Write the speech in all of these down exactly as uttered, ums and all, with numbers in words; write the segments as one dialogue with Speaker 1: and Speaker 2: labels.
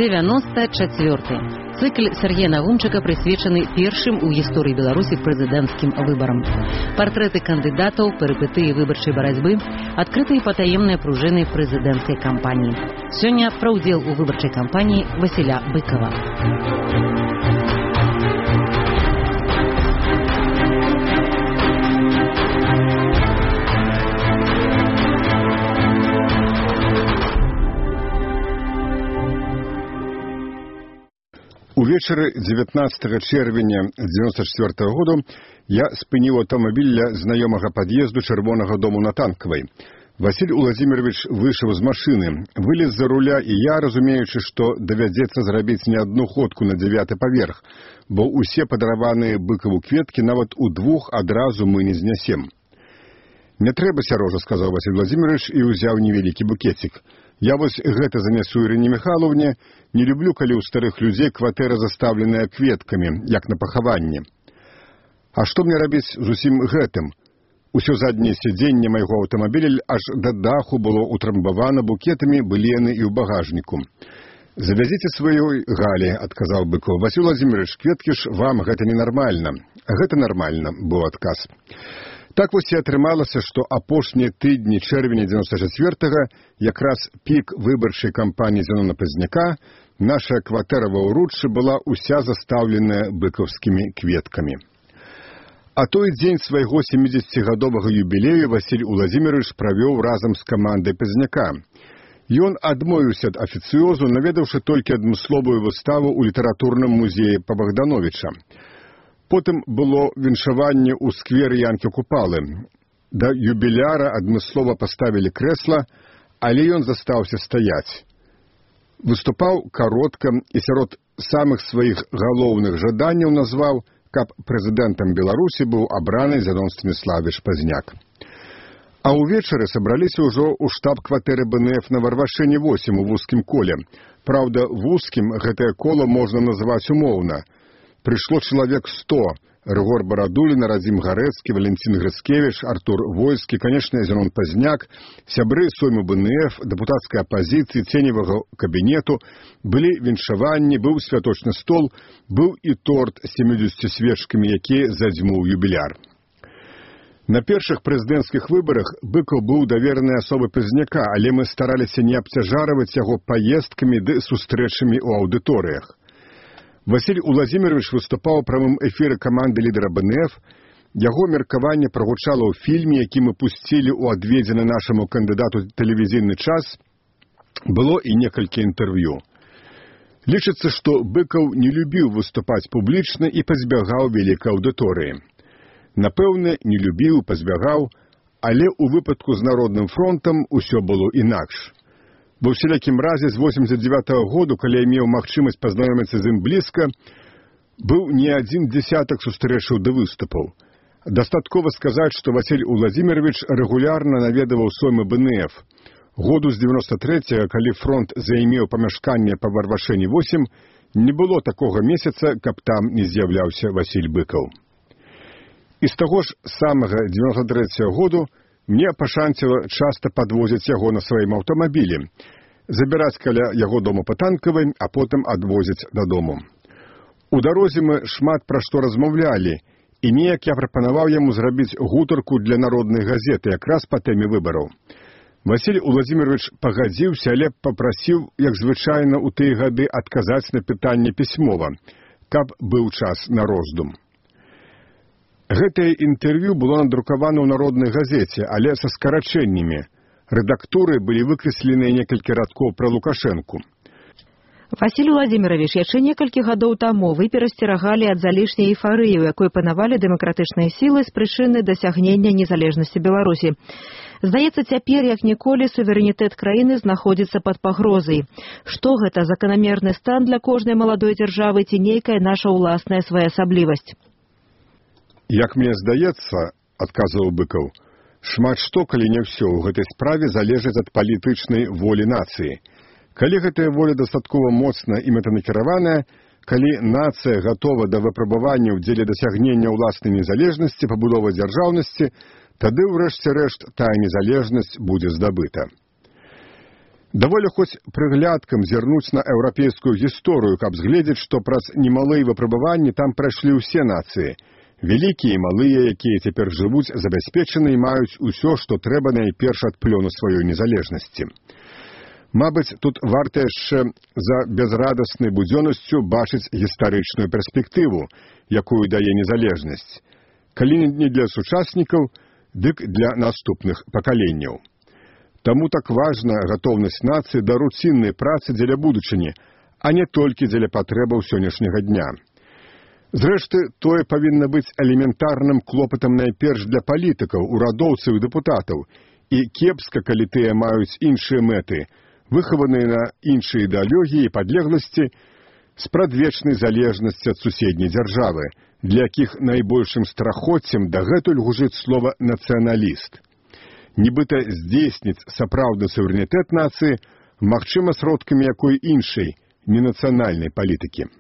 Speaker 1: девяносто четвёрты. Цикл Сергея Навумчыка прысвечаны першым у гісторыі Беларусі прэзідэнцкім выбарам. Партрэты кандыдатаў, перыпетыі выбарчай барацьбы, адкрытыя патаемныя пружыны прэзідэнцкай кампаніі. Сёння пра ўдзел у выбарчай кампаніі Васіля Быкова.
Speaker 2: Увечары дзевятнаццатага чэрвеня дзевяносто четвёртого году я спыніў аўтамабіль ля знаёмага пад'езду Чырвонага дому на Танкавай. Васіль Уладзімірович выйшаў з машыны, вылез за руля, і я, разумеючы, што давядзецца зрабіць не адну ходку на дзявяты паверх, бо ўсе падараваныя Быкаву кветкі нават у двух адразу мы не знясем. «Не трэба, сярожа», — сказаў Васіль Уладзімірович і ўзяў невялікі букетик. «Я вось гэта занясу Ірыне Михайловне. Не люблю, калі ў старых людзей кватэра заставленая кветкамі, як на пахаванне. А што мне рабіць з усім гэтым? Усё задняе сядзенне майго аўтамабіля аж да даху было утрамбавана букетамі, былі яны і ў багажніку». «Завязіце сваёй Галі», — адказаў Быкаў. «Васіль Владимирович, кветкі ж вам гэта ненармальна». «Гэта нармальна», — быў адказ. Так вось і атрымалася, што апошнія тыдні чэрвеня дзевяносто четвёртого, якраз пік выбарчай кампаніі Зенона Пазняка, наша кватэра ва ўруччы была ўся застаўленая быкаўскімі кветкамі. А той дзень свайго сямідзесяцігадовага юбілею Васіль Уладзімірович правёў разам з камандай Пазняка. Ён адмовіўся ад афіцыёзу, наведаўшы толькі адмысловую выставу ў літаратурным музеі па Богдановича. Потым было віншаванне ў скверы Янкі Купалы. Да юбіляра адмыслова паставілі крэсла, але ён застаўся стаяць. Выступаў каротка і сярод самых сваіх галоўных жаданняў назваў, каб прэзідэнтам Беларусі быў абраны Зенон Станіславович Пазняк. А ўвечары сабраліся ўжо ў штаб-кватэры Бэ Эн Эф на Варвашэне восем у вузкім коле. Праўда, вузкім гэтае кола можна назваць умоўна. Прыйшло чалавек сто. Рыгор Барадулін, Радзім Гарэцкі, Валентин Грыцкевіч, Артур Войскі, канечне, Зенон Пазняк, сябры сойму Бэ Эн Эф, дэпутацкай апазіцыі, ценевага кабінету, былі віншаванні, быў святочны стол, быў і торт з сямідзесятю свечкамі, які задзьмуў юбіляр. На першых прэзідэнцкіх выбарах Быкаў быў даверанай асобай Пазняка, але мы стараліся не абцяжарваць яго паездкамі ды сустрэчамі ў аўдыторыях. Васіль Уладзімірович выступаў у прамым эфіры каманды лідара Бэ Эн Эф. Яго меркаванне прагучала ў фільме, які мы пусцілі ў адведзены нашаму кандыдату тэлевізійны час. Было і некалькі інтэрв'ю. Лічыцца, што Быкаў не любіў выступаць публічна і пазбягаў вялікай аўдыторыі. Напэўна, не любіў, пазбягаў, але ў выпадку з Народным фронтам усё было інакш. Ва ўсялякім разе з восемьдесят девятого году, калі я меў магчымасць пазнаёміцца з ім блізка, быў не адзін дзесятак сустрэчаў ды выступаў. Дастаткова сказаць, што Васіль Уладзімірович рэгулярна наведаваў соймы Бэ Эн Эф. Году з девяносто третьего, калі фронт займеў памяшканне па Варвашэне восем, не было такога месяца, каб там не з'яўляўся Васіль Быкаў. І з таго ж самага девяносто третьего году мне пашанціла часта падвозіць яго на сваім аўтамабілі, забіраць каля яго дома па Танкавай, а потым адвозіць дадому. У дарозе мы шмат пра што размаўлялі, і неяк я прапанаваў яму зрабіць гутарку для народнай газеты якраз па тэме выбараў. Васіль Уладзімірович пагадзіўся, але папрасіў, як звычайна ў тыя гады, адказаць на пытанне пісьмова, каб быў час на роздум. Гэтае інтэрв'ю было надрукавана ў народнай газеце, але са скарачэннямі. Рэдактуры былі выкрэсленыя некалькі радкоў пра Лукашэнку.
Speaker 3: Васіль Уладзімірович, яшчэ некалькі гадоў таму вы перасцерагалі ад залішняй эйфарыі, у якой панавалі дэмакратычныя сілы з прычыны дасягнення незалежнасці Беларусі. Здаецца, цяпер, як ніколі, суверэнітэт краіны знаходзіцца пад пагрозай. Што гэта, заканамерны стан для кожнай маладой дзяржавы ці нейкая наша ўласная своеасаблівасць?
Speaker 2: Як мне здаецца, адказваў Быкаў, шмат што, калі не ўсё, у гэтай справе залежыць ад палітычнай волі нацыі. Калі гэтая воля дастаткова моцна і мэтанакіраваная, калі нацыя гатова да выпрабавання ў дзеле дасягнення ўласнай незалежнасці, пабудовы дзяржаўнасці, тады, ўрэшце рэшт, тая незалежнасць будзе здабыта. Даволі хоць прыглядкам зірнуць на еўрапейскую гісторыю, каб згледзець, што праз немалыя выпрабаванні там прайшлі ўсе нацыі. Вялікія і малыя, якія цяпер жывуць забяспечаны і маюць усё, што трэба найперш ад плёну сваёй незалежнасці. Мабыць, тут варта яшчэ за безрадаснай будзённасцю бачыць гістарычную перспектыву, якую дае незалежнасць. Калі не для сучаснікаў, дык для наступных пакаленняў. Таму так важна гатоўнасць нацыі да руціннай працы дзеля будучыні, а не толькі дзеля патрэбаў сённяшняга дня. Зрэшты, тое павінна быць элементарным клопатам найперш для палітыкаў, урадоўцаў і дэпутатаў, і кепска, калі тыя маюць іншыя мэты, выхаваныя на іншыя ідэалогіі і падлегласці, спрадвечнай залежнасці ад суседняй дзяржавы, для якіх найбольшым страхоццем дагэтуль гужыць слова «нацыяналіст». Нібыта здзейсніць сапраўдны суверэнітэт нацыі магчыма сродкамі якой іншай, ненацыянальнай палітыкі.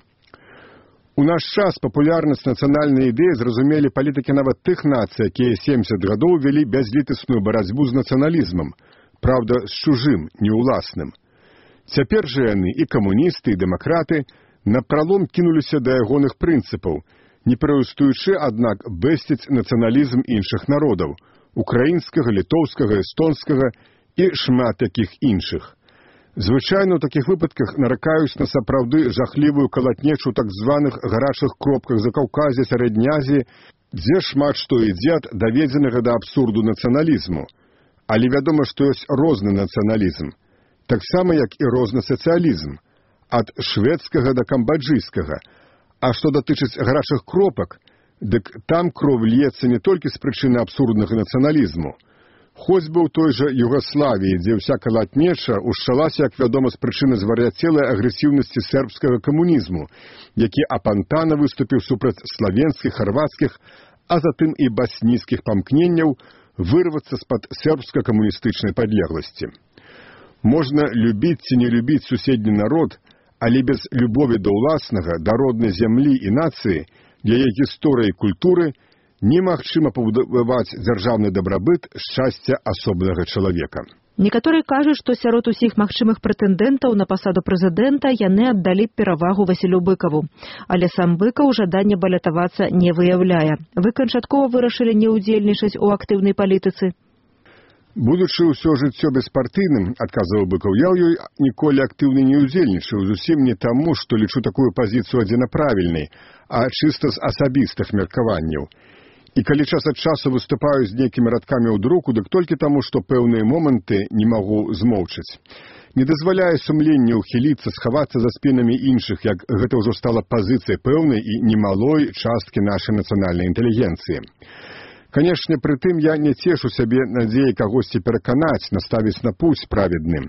Speaker 2: У наш час папулярнасць нацыянальнай ідэі зразумелі палітыкі нават тых нацый, якія сямдзесят гадоў вялі бязлітасную барацьбу з нацыяналізмам, праўда, з чужым, не ўласным. Цяпер жа яны, і камуністы, і дэмакраты, напралом кінуліся да ягоных прынцыпаў, не перастаючы, аднак, бэсціць нацыяналізм іншых народаў, украінскага, літоўскага, эстонскага і шмат якіх іншых. Звычайна ў такіх выпадках наракаюць на сапраўды жахлівую калатнечу так званых гарачых кропках Закаўказя, Сярэдняй Азіі, дзе шмат што ідзе ад даведзенага да абсурду нацыяналізму. Але вядома, што ёсць розны нацыяналізм, таксама як і розны сацыялізм, ад шведскага да камбаджыйскага. А што датычыць гарачых кропак, дык там кроў льецца не толькі з прычыны абсурднага нацыяналізму. Хоць бы ў той жа Югаславіі, дзе ўся калатнеча ушчалася, як вядома, з прычыны звар'яцелай агрэсіўнасці сербскага камунізму, які апантана выступіў супраць славенскіх, харвацкіх, а затым і баснійскіх памкненняў вырвацца з-пад сербска-камуністычнай падлегласці. Можна любіць ці не любіць суседні народ, але без любові да ўласнага, да роднай зямлі і нацыі, для яе гісторыі і культуры немагчыма пабудаваць дзяржаўны дабрабыт шчасця асобнага чалавека.
Speaker 3: Некаторыя кажуць, што сярод усіх магчымых прэтэндэнтаў на пасаду прэзідэнта яны аддалі перавагу Васілю Быкаву. Але сам Быкаў жадання балятавацца не выяўляе. Вы канчаткова вырашылі не ўдзельнічаць у актыўнай палітыцы?
Speaker 2: Будучы ўсё жыццё беспартыйным, адказваў Быкаў, я ў ёй ніколі актыўна не ўдзельнічаў, зусім не таму, што лічу такую пазіцыю адзінаправільнай, а чыста з асабістых меркаванняў. І калі час ад часу выступаю з нейкімі радкамі ў друку, дык толькі таму, што пэўныя моманты не магу змоўчыць. Не дазваляе сумленню ўхіліцца, схавацца за спінамі іншых, як гэта ўжо стала пазіцыяй пэўнай і немалой часткі нашай нацыянальнай інтэлігенцыі. Канешне, пры тым я не цешу сябе надзеяй кагосьці пераканаць, наставіць на путь праведны.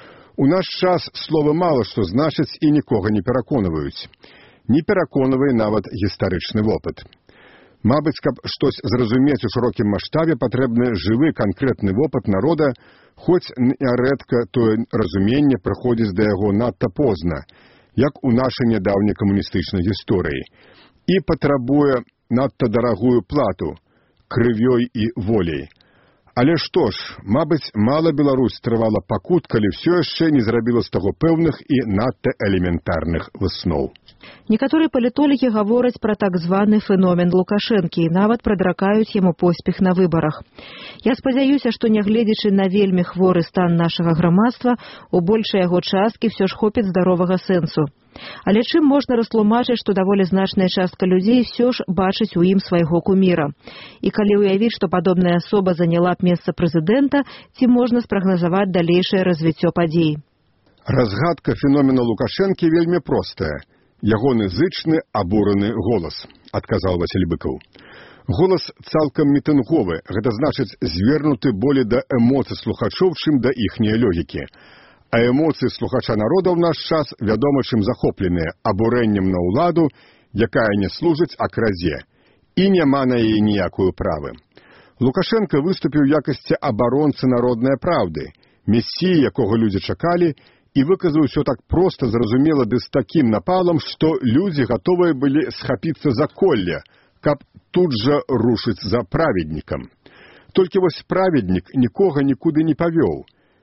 Speaker 2: У наш час словы мала што значыць і нікога не пераконваюць. Не пераконвае нават гістарычны вопыт. Мабыць, каб штось зразумець у шырокім маштабе, патрэбны жывы канкрэтны вопыт народа, хоць нярэдка тое разуменне прыходзіць да яго надта позна, як у нашай нядаўняй камуністычнай гісторыі, і патрабуе надта дарагую плату крывёй і воляй. Але што ж, мабыць, мала Беларусь трывала пакут, калі ўсё яшчэ не зрабіла з таго пэўных і надта элементарных высноў.
Speaker 3: Некаторыя палітолагі гавораць пра так званы феномен Лукашэнкі і нават прадракаюць яму поспех на выбарах. Я спадзяюся, што нягледзячы на вельмі хворы стан нашага грамадства, у большай яго часткі ўсё ж хопіць здаровага сэнсу. Але чым можна растлумачыць, што даволі значная частка людзей ўсё ж бачыць у ім свайго куміра. І калі ўявіць, што падобная асоба заняла б месца прэзідэнта, ці можна спрагназаваць далейшае развіццё падзей?
Speaker 2: Разгадка феномена Лукашэнкі вельмі простая. Ягоны зычны, абураны голас, адказаў Васіль Быкаў. Голас цалкам мітынговы, гэта значыць звернуты болей да эмоцый слухачоў, чым да іхняй логікі. А эмоцыі слухача народа ў наш час, вядома, чым захопленыя, абурэннем на ўладу, якая не служыць, а кразе, і няма на яе ніякую правы. Лукашенко выступіў у якасці абаронцы народнай праўды, месіі, якога людзі чакалі, і выказаў усё так проста, зразумела, ды з такім напалам, што людзі гатовыя былі схапіцца за колле, каб тут жа рушыць за праведнікам. Толькі вось праведнік нікога нікуды не павёў.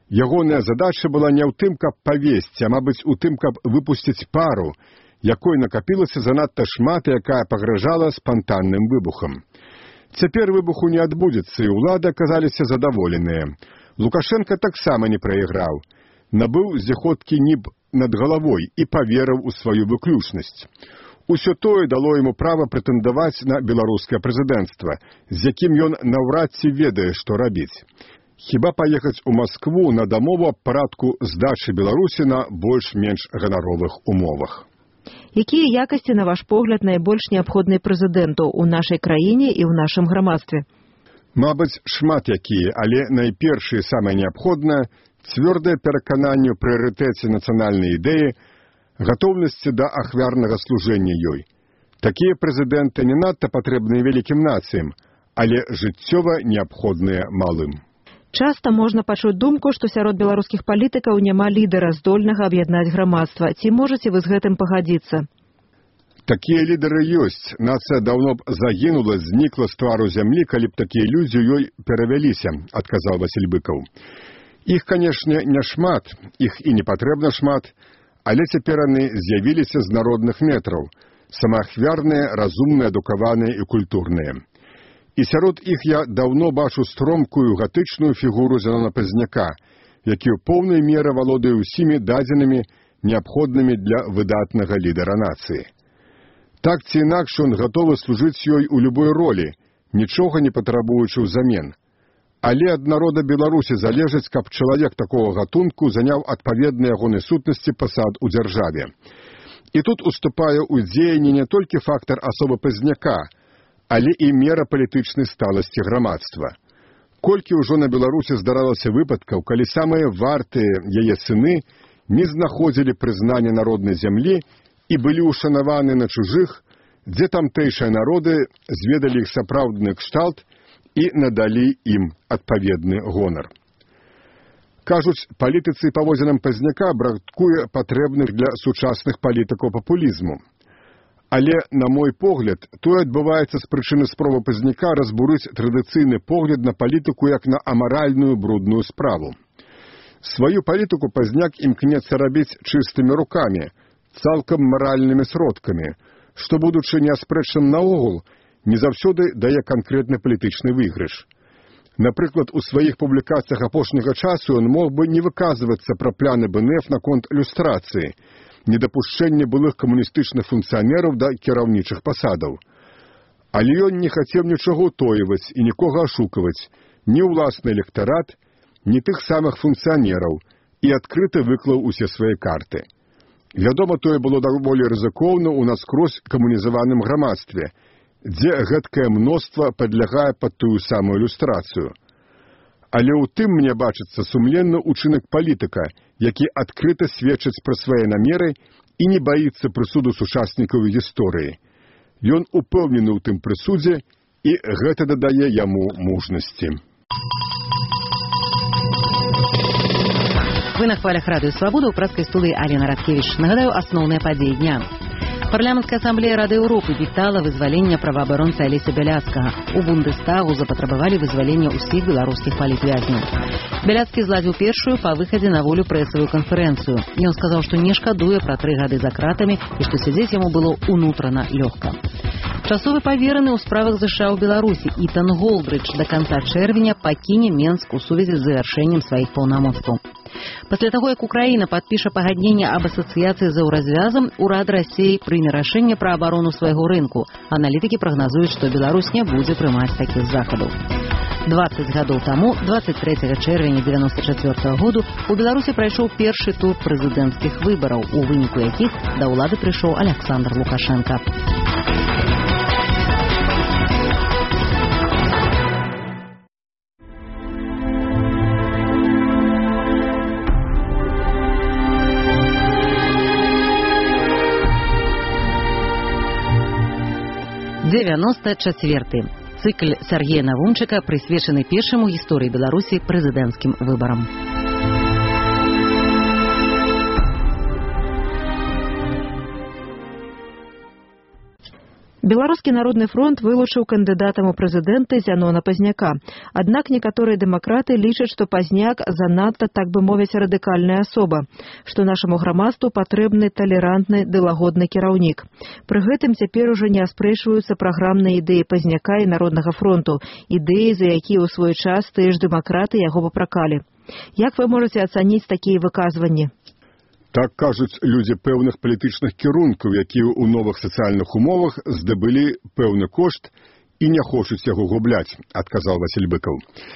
Speaker 2: Ягоная задача была не ў тым, каб павесці, а, мабыць, у тым, каб выпусціць пару, якой накапілася занадта шмат і якая пагражала спантанным выбухам. Цяпер выбуху не адбудзецца, і ўлады аказаліся задаволеныя. Лукашенко таксама не прайграў. Набыў зіходкі ніб над галавой і паверыў у сваю выключнасць. Усё тое дало яму права прэтэндаваць на беларускае прэзідэнцтва, з якім ён наўрад ці ведае, што рабіць. Хіба паехаць у Маскву на дамову аб парадку здачы Беларусі на больш-менш ганаровых умовах.
Speaker 3: Якія якасці, на ваш погляд, найбольш неабходныя прэзідэнту ў нашай краіне і ў нашым грамадстве?
Speaker 2: Мабыць, шмат якія, але найперш і самае неабходнае – цвёрдае перакананне ў прыярытэце нацыянальнай ідэі, гатоўнасці да ахвярнага служэння ёй. Такія прэзідэнты не надта патрэбныя вялікім нацыям, але жыццёва неабходныя малым.
Speaker 3: Часта можна пачуць думку, што сярод беларускіх палітыкаў няма лідара, здольнага аб'яднаць грамадства. Ці можаце вы з гэтым пагадзіцца?
Speaker 2: Такія лідары ёсць. Нацыя даўно б загінула, знікла з твару зямлі, калі б такія людзі ёй перавяліся, адказаў Васіль Быкаў. Іх, канешне, не шмат, іх і не патрэбна шмат, але цяпер яны з'явіліся з народных метраў, самаахвярныя, разумныя, адукаваныя і культурныя. І сярод іх я даўно бачу стромкую гатычную фігуру Зянона Пазняка, які ў поўнай меры валодае ўсімі дадзенымі, неабходнымі для выдатнага лідара нацыі. Так ці інакш ён гатовы служыць ёй у любой ролі, нічога не патрабуючы ўзамен. Але ад народа Беларусі залежыць, каб чалавек такога гатунку заняў адпаведны ягонай сутнасці пасад у дзяржаве. І тут уступае ў дзеянні не толькі фактар асобы Пазняка, але і мера палітычнай сталасці грамадства. Колькі ўжо на Беларусі здаралася выпадкаў, калі самыя вартыя яе сыны не знаходзілі прызнання народнай зямлі і былі ўшанаваны на чужых, дзе тамтэйшыя народы зведалі іх сапраўдны кшталт і надалі ім адпаведны гонар. Кажуць, палітыцы па паводзінам Пазняка бракуе патрэбных для сучасных палітыкаў папулізму. Але, на мой погляд, тое адбываецца з прычыны спробы Пазняка разбурыць традыцыйны погляд на палітыку як на амаральную брудную справу. Сваю палітыку Пазняк імкнецца рабіць чыстымі рукамі, цалкам маральнымі сродкамі, што, будучы неаспрэчным наогул, не заўсёды дае канкрэтны палітычны выйгрыш. Напрыклад, у сваіх публікацыях апошняга часу ён мог бы не выказвацца пра пляны БНФ наконт люстрацыі, недапушчэнне былых камуністычных функцыянераў да кіраўнічых пасадаў. Але ён не хацеў нічога ўтойваць і нікога ашукаваць, ні ўласны электарат, ні тых самых функцыянераў, і адкрыта выклаў усе свае карты. Вядома, тое было даволі рызыкоўна ў наскрозь камунізаваным грамадстве, дзе гэткае мноства падлягае пад тую самую люстрацыю. Але ў тым мне бачыцца сумленны ўчынак палітыка, які адкрыта сведчыць пра свае намеры і не баіцца прысуду сучаснікаў гісторыі. Ён упэўнены ў тым прысудзе, і гэта дадае яму мужнасці.
Speaker 1: Вы на хвалях Радыё Свабода ў праскай студыі Алена Радкевіч. Нагадаю, асноўныя падзеі дня. Парламенская ассамблея Рады Еўропы вітала вызвалення праваабаронцы Алеся Бяляцкага. У Бундестагу запатрабавалі вызвалення ўсіх беларускіх палітвязняў. Бяляцкі зладзіў першую па выхадзе на волю прэсавую канферэнцыю. Ён сказаў, што не шкадуе пра тры гады за кратамі і што сядзець яму было ўнутрана лёгка. Часовы павераны ў справах ЗША ў Беларусі Ітан Голдрыч да канца чэрвеня пакіне Менск у сувязі з завяршэннем сваіх паўнамоцтваў. Пасля таго, як Украіна падпіша пагадненне аб асацыяцыі з Еўразвязам, урад Расіі прыме рашэнне пра абарону свайго рынку. Аналітыкі прагназуюць, што Беларусь не будзе прымаць такіх захадаў. дваццаць гадоў таму, дваццаць трэцяга чэрвеня дзевяноста чацвёртага году, у Беларусі прайшоў першы тур прэзідэнцкіх выбараў, у выніку якіх да ўлады прыйшоў Аляксандр Лукашенка. девяносто четвёртый. Цыкл Сергея Навумчыка прысвечаны першым у гісторыі Беларусі прэзідэнцкім выбарам.
Speaker 3: Беларускі народны фронт вылучыў кандыдатам у прэзідэнты Зянона Пазняка. Аднак некаторыя дэмакраты лічаць, што Пазняк занадта, так бы мовіць, радыкальная асоба, што нашаму грамадству патрэбны талерантны ды лагодны кіраўнік. Пры гэтым цяпер ужо не аспрэчваюцца праграмныя ідэі Пазняка і Народнага фронту, ідэі, за якія ў свой час тыя ж дэмакраты яго папракалі. Як вы можаце ацаніць такія выказванні?
Speaker 2: Так кажуць людзі пэўных палітычных кірункаў, якія ў новых сацыяльных умовах здабылі пэўны кошт і не хочуць яго губляць, адказаў Васіль Быкаў.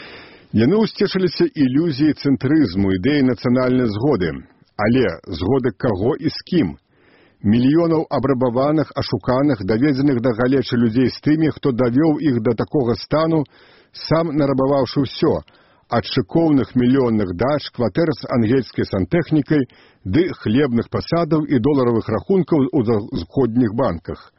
Speaker 2: Яны ўсцешыліся ілюзіяй цэнтрызму, ідэі нацыянальнай згоды. Але згоды каго і з кім? Мільёнаў абрабаваных, ашуканых, даведзеных да галечы людзей з тымі, хто давёў іх да такога стану, сам нарабаваўшы ўсё, ад шыкоўных мільённых дач, кватэр з ангельскай сантэхнікай, ды хлебных пасадаў і доларавых рахункаў у заходніх банках.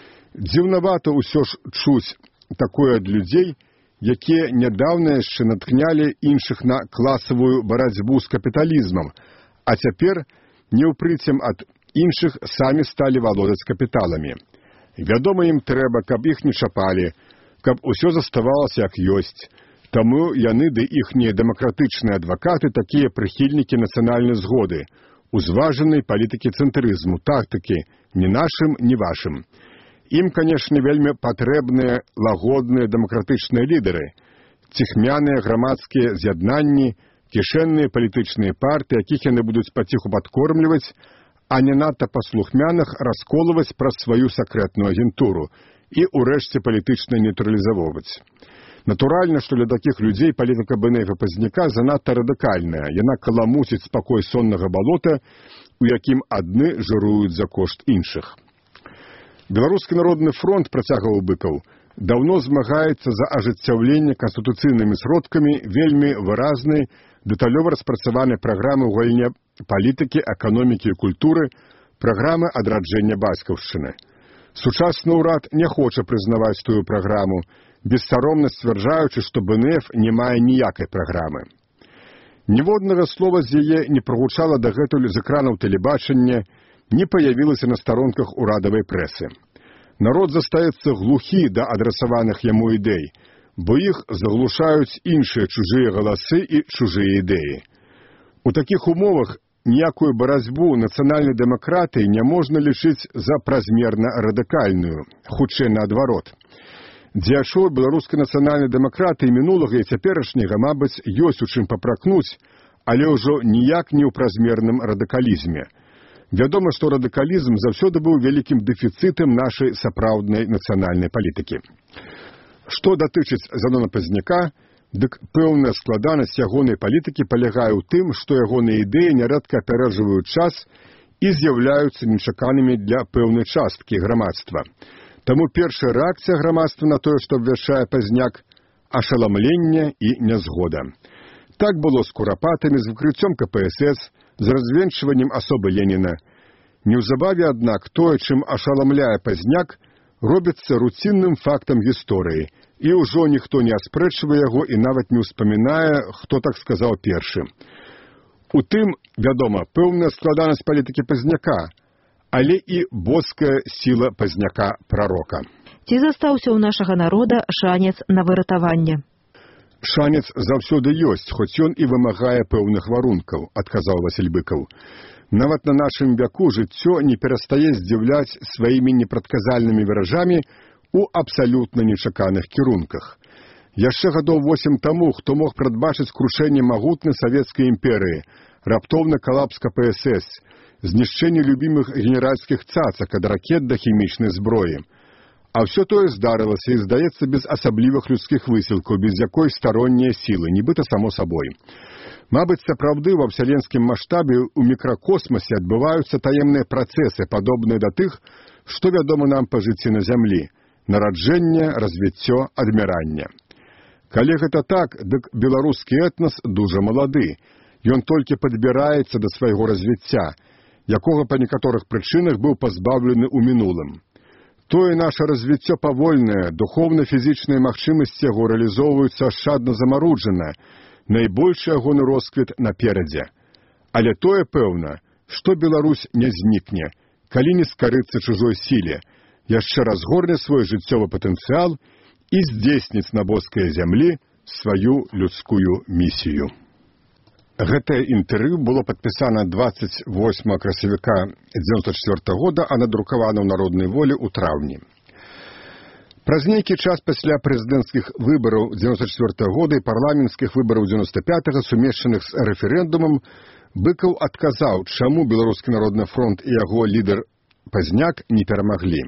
Speaker 2: Дзіўнавата ўсё ж чуць такое ад людзей, якія нядаўна яшчэ натхнялі іншых на класавую барацьбу з капіталізмам, а цяпер, неўпрыцем ад іншых, самі сталі валодаць капіталамі. Вядома, ім трэба, каб іх не чапалі, каб усё заставалася як ёсць. Таму яны ды іхнія дэмакратычныя адвакаты такія прыхільнікі нацыянальнай згоды, узважанай палітыкі цэнтрызму, тактыкі ні нашым, ні вашым. Ім, канешне, вельмі патрэбныя лагодныя дэмакратычныя лідары, ціхмяныя грамадскія з'яднанні, кішэнныя палітычныя партыі, якіх яны будуць паціху падкормліваць, а не надта паслухмяных расколваць праз сваю сакрэтную агентуру і, урэшце, палітычна нейтралізаваць. Натуральна, што для такіх людзей палітыка Бэнэфа Пазняка занадта радыкальная. Яна каламуціць спакой соннага балота, у якім адны жыруюць за кошт іншых. Беларускі народны фронт, працягваў Быкаў, даўно змагаецца за ажыццяўленне канстытуцыйнымі сродкамі вельмі выразнай, дэталёва распрацаванай праграмы ў галіне палітыкі, эканомікі і культуры, праграмы адраджэння бацькаўшчыны. Сучасны ўрад не хоча прызнаваць тую праграму, бессаромна сцвярджаючы, што Бэнэф не мае ніякай праграмы. Ніводнага слова з яе не прагучала дагэтуль з экранаў тэлебачання, не паявілася на старонках урадавай прэсы. Народ застаецца глухі да адрасаваных яму ідэй, бо іх заглушаюць іншыя чужыя галасы і чужыя ідэі. У такіх умовах ніякую барацьбу нацыянальнай дэмакратыі не можна лічыць за празмерна радыкальную, хутчэй наадварот. Дзеячоў беларускай нацыянальнай дэмакратыі мінулага і цяперашняга, мабыць, ёсць у чым папракнуць, але ўжо ніяк не ў празмерным радыкалізме. Вядома, што радыкалізм заўсёды быў вялікім дэфіцытам нашай сапраўднай нацыянальнай палітыкі. Што датычыць Зянона Пазняка, дык пэўная складанасць ягонай палітыкі палягае ў тым, што ягоныя ідэі нярэдка апярэджваюць час і з'яўляюцца нечаканымі для пэўнай часткі грамадства. Таму першая рэакцыя грамадства на тое, што абвяшчае Пазняк – ашаламленне і нязгода. Так было з курапатамі, з выкрыццём ка пэ эс эс, з развенчваннем асобы Леніна. Неўзабаве, аднак, тое, чым ашаламляе Пазняк, робіцца руцінным фактам гісторыі, і ўжо ніхто не аспрэчвае яго і нават не ўспамінае, хто так сказаў першы. У тым, вядома, пэўная складанасць палітыкі Пазняка, але і боская сіла Пазняка-прарока.
Speaker 3: Ці застаўся ў нашага народа шанец на выратаванне?
Speaker 2: Шанец заўсёды ёсць, хоць ён і вымагае пэўных варункаў, адказаў Васіль Быкаў. Нават на нашым вяку жыццё не перастае здзіўляць сваімі непрадказальнымі выражамі у абсалютна нечаканых кірунках. Яшчэ гадоў восем таму, хто мог прадбачыць крушэнне магутнай савецкай імперыі, раптоўны калапс ка пэ эс эс, знішчэнне любімых генеральскіх цацак ад ракет да хімічнай зброі. А ўсё тое здарылася і, здаецца, без асаблівых людскіх высілкаў, без якой старонняе сілы, нібыта само сабой. Мабыць, сапраўды ва ўсяленскім маштабе ў мікракосмасе адбываюцца таемныя працэсы, падобныя да тых, што вядома нам па жыцці на зямлі – нараджэнне, развіццё, адміранне. Калі гэта так, дык беларускі этнас дужа малады. Ён толькі падбіраецца да свайго развіцця, якога па некаторых прычынах быў пазбаўлены ў мінулым. Тое наша развіццё павольнае, духоўна-фізічныя магчымасці яго рэалізоўваюцца ашчадна замаруджана, найбольшы ягоны росквіт наперадзе. Але тое пэўна, што Беларусь не знікне, калі не скарыцца чужой сіле. яшчэ разгорне свой жыццёвы патэнцыял і здзейсніць на боскай зямлі сваю людскую місію. Гэтае інтэрв'ю было падпісана дваццаць восьмага красавіка дзевяносто четвёртого года, а надрукавана ў Народнай волі ў траўні. Праз нейкі час пасля прэзідэнцкіх выбараў дзевяносто четвёртого года і парламенцкіх выбараў дзевяносто пятого, сумешчаных з рэферэндумам, Быкаў адказаў, чаму Беларускі народны фронт і яго лідар Пазняк не перамаглі.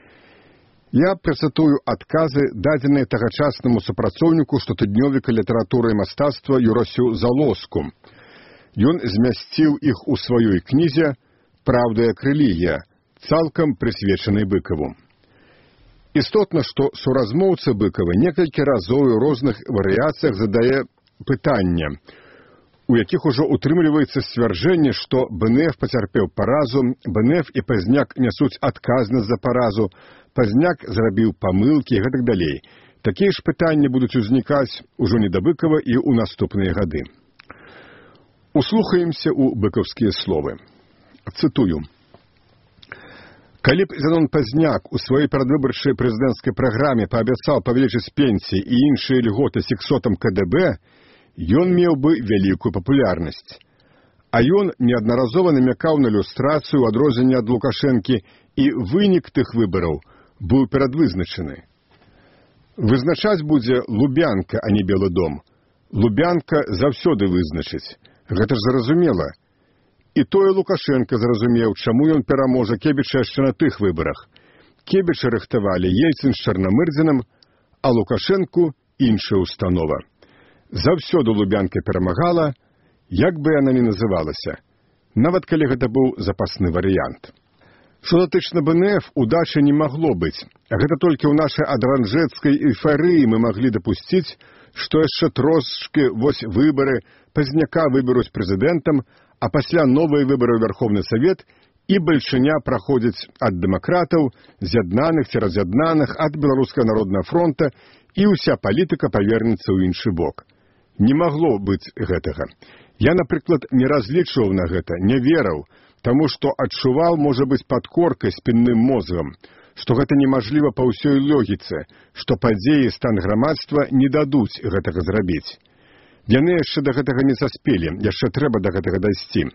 Speaker 2: Я працытую адказы, дадзеныя тагачаснаму супрацоўніку штотыднёвіка літаратуры і мастацтва Юрасю Залоску. Ён змясціў іх у сваёй кнізе «Праўда як рэлігія», цалкам прысвечанай Быкаву. Істотна, што суразмоўца Быкава некалькі разоў у розных варыяцыях задае пытанне, у якіх ужо утрымліваецца сцвярджэнне, што БНФ пацярпеў паразу, БНФ і Пазняк нясуць адказнасць за паразу, Пазняк зрабіў памылкі і гэтак далей. Такія ж пытанні будуць узнікаць ужо не да Быкава і ў наступныя гады. Услухаемся ў быкаўскія словы. Цытую. Калі б Зенон Пазняк у сваёй перадвыбарчай прэзідэнцкай праграме паабяцаў павялічыць пенсіі і іншыя льготы сексотам ка дэ бэ, ён меў бы вялікую папулярнасць. А ён неаднаразова намякаў на люстрацыю ў адрозненне ад Лукашэнкі, і вынік тых выбараў быў перадвызначаны. Вызначаць будзе Лубянка, а не Белы дом. Лубянка заўсёды вызначыць. Гэта ж зразумела. І тое Лукашенко зразумеў, чаму ён пераможа Кебіча яшчэ на тых выбарах. Кебіча рыхтавалі Ельцын з Чарнамырдзінам, а Лукашэнку іншая установа. Заўсёды Лубянка перамагала, як бы яна ні называлася, нават калі гэта быў запасны варыянт. Што датычна БНФ, удачы не магло быць, а гэта толькі ў нашай адранжэцкай эйфарыі мы маглі дапусціць, што яшчэ трошкі вось выбары, Пазняка выберуць прэзідэнтам, а пасля новыя выбары ў Верховны Савет і бальшыня праходзіць ад дэмакратаў, з'яднаных ці раз'яднаных, ад Беларускага народнага фронта, і ўся палітыка павернецца ў іншы бок. Не магло быць гэтага. Я, напрыклад, не разлічваў на гэта, не верыў, таму што адчуваў, можа быць, падкоркай спінным мозгам, што гэта немажліва па ўсёй логіцы, што падзеі і стан грамадства не дадуць гэтага зрабіць. Яны яшчэ да гэтага не заспелі, яшчэ трэба да гэтага дайсці.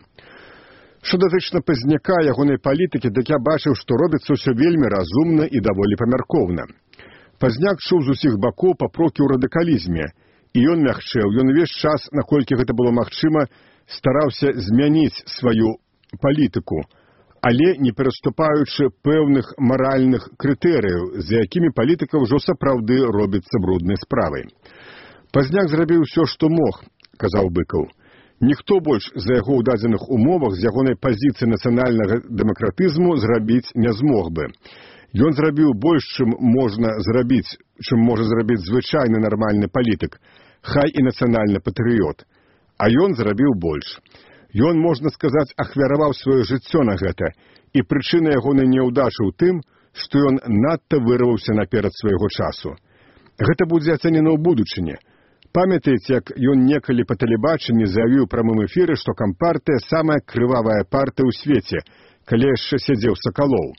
Speaker 2: Што датычна Пазняка, ягонай палітыкі, дык я бачыў, што робіцца ўсё вельмі разумна і даволі памяркоўна. Пазняк чуў з усіх бакоў папрокі ў радыкалізме, і ён мягчэў, ён увесь час, наколькі гэта было магчыма, стараўся змяніць сваю палітыку, але не пераступаючы пэўных маральных крытэрыяў, за якімі палітыка ўжо сапраўды робіцца бруднай справай. Пазняк зрабіў усё, што мог, казаў Быкаў. Ніхто больш за яго ў дадзеных умовах з ягонай пазіцыі нацыянальнага дэмакратызму зрабіць не змог бы. Ён зрабіў больш, чым можна зрабіць, чым можа зрабіць звычайны нармальны палітык, хай і нацыянальны патрыёт. А ён зрабіў больш. Ён, можна сказаць, ахвяраваў сваё жыццё на гэта, і прычына ягонай няўдачы ў тым, што ён надта вырваўся наперад свайго часу. Гэта будзе ацэнена ў будучыні. Памятаеце, як ён некалі па тэлебачанні заявіў у прамым эфіры, што кампартыя самая крывавая партыя ў свеце, калі яшчэ сядзеў Сакалоў.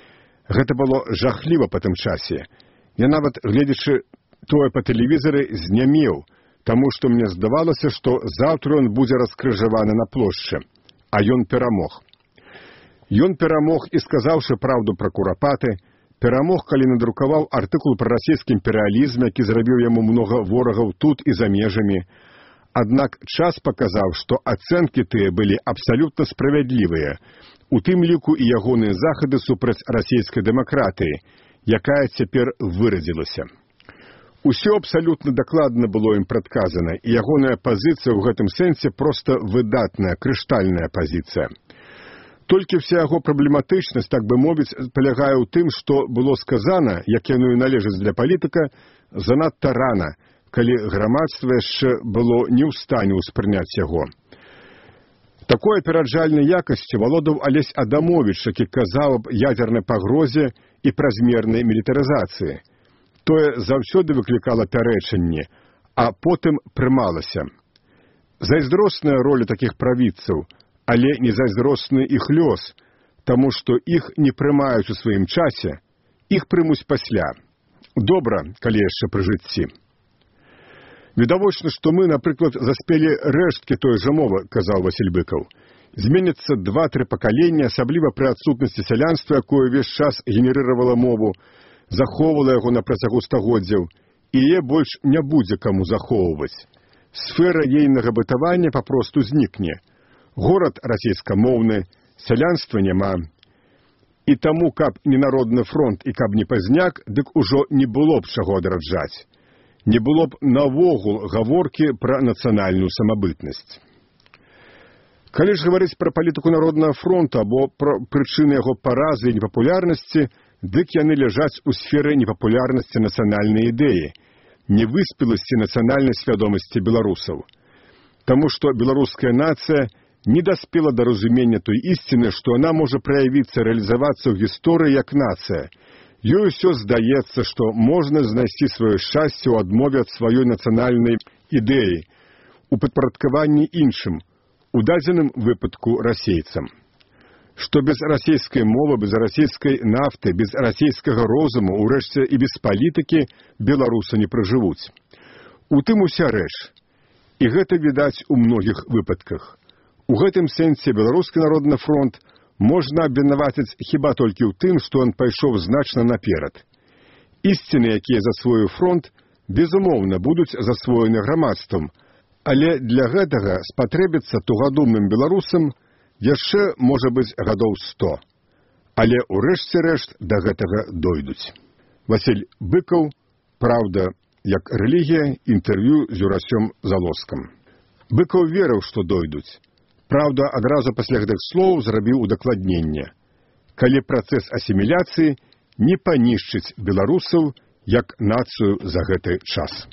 Speaker 2: Гэта было жахліва па тым часе. Я нават, гледзячы тое па тэлевізары, знямеў, таму што мне здавалася, што заўтра ён будзе раскрыжаваны на плошчы. А ён перамог. Ён перамог і сказаўшы праўду пра курапаты, перамог, калі надрукаваў артыкул пра расійскі імперыялізм, які зрабіў яму многа ворагаў тут і за межамі. Аднак час паказаў, што ацэнкі тыя былі абсалютна справядлівыя, у тым ліку і ягоныя захады супраць расійскай дэмакратыі, якая цяпер вырадзілася. Усё абсалютна дакладна было ім прадказана, і ягоная пазіцыя ў гэтым сэнсе проста выдатная, крыштальная пазіцыя. Толькі вся яго праблематычнасць, так бы мовіць, палягае ў тым, што было сказана, як яно і належыць для палітыка, занадта рана, калі грамадства яшчэ было не ў стане ўспрыняць яго. Такой апераджальнай якасцю валодаў Алесь Адамовіч, які казаў аб ядзернай пагрозе і празмернай мілітарызацыі. Тое заўсёды выклікала пярэчанні, а потым прымалася. Зайздросная роля такіх правідцаў, але не зайздросны іх лёс, таму што іх не прымаюць у сваім часе Іх прымуць пасля. Добра, калі яшчэ пры жыцці. Відавочна, што мы, напрыклад, заспелі рэшткі той жа мовы, казаў Васіль Быкаў. Зменяцца два-тры пакалення, асабліва пры адсутнасці сялянства, якое ўвесь час генерыравала мову, захоўвала яго на працягу стагоддзяў, і яе больш не будзе каму захоўваць. Сфера ейнага бытавання папросту знікне. Горад расейскамоўны, сялянства няма. І таму, каб не народны фронт і каб не пазняк, дык ужо не было б чаго адраджаць. Не было б навогул гаворкі пра нацыянальную самабытнасць. Калі ж гаварыць пра палітыку народнага фронту або пра прычыны яго паразы і непапулярнасці, дык яны ляжаць у сферы непапулярнасці нацыянальнай ідэі, невыспеласці нацыянальнай свядомасці беларусаў. Таму што беларуская нацыя не даспела да разумення той ісціны, што яна можа праявіцца, рэалізавацца ў гісторыі як нацыя. Ёй усё здаецца, што можна знайсці сваё шчасце ў адмове ад сваёй нацыянальнай ідэі, у падпарадкаванні іншым, у дадзеным выпадку расейцам. Што без расейскай мовы, без расейскай нафты, без расейскага розуму, урэшце і без палітыкі беларусы не пражывуць. У тым уся рэч. І гэта відаць у многіх выпадках. У гэтым сэнсе беларускі народны фронт можна абвінаваціць хіба толькі ў тым, што ён пайшоў значна наперад. Ісціны, якія засвоіў фронт, безумоўна, будуць засвоены грамадствам, але для гэтага спатрэбіцца тугадумным беларусам яшчэ, можа быць, гадоў сто. Але ўрэшце рэшт да гэтага дойдуць. Васіль Быкаў, «Праўда, як рэлігія», інтэрв'ю з Юрасём Залоскам. Быкаў верыў, што дойдуць. Праўда, адразу пасля гэтых слоў зрабіў удакладненне. Калі працэс асіміляцыі не панішчыць беларусаў як нацыю за гэты час.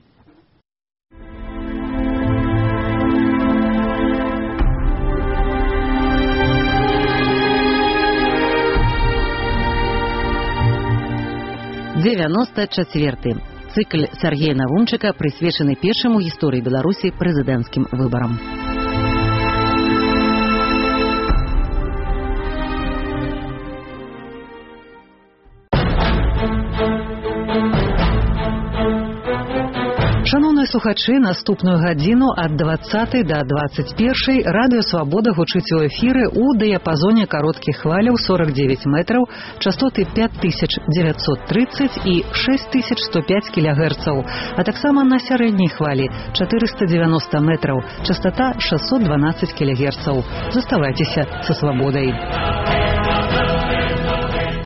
Speaker 1: девяносто четвёртый. Цыкль Сергея Навумчыка прысвечаны першым у гісторыі Беларусі прэзідэнцкім выбарам. Шановныя слухачы, наступную гадзіну ад дваццатай да дваццаць першай радыё «Свабода» гучыць у эфіры ў дыяпазоне кароткіх хваляў сорок девять метраў, частоты пять тысяч девятьсот тридцать і шесть тысяч сто пять кілогерцаў, а таксама на сярэдняй хвалі четыреста девяносто метраў, частота шестьсот двенадцать кілогерцаў. Заставайцеся са «Свабодай».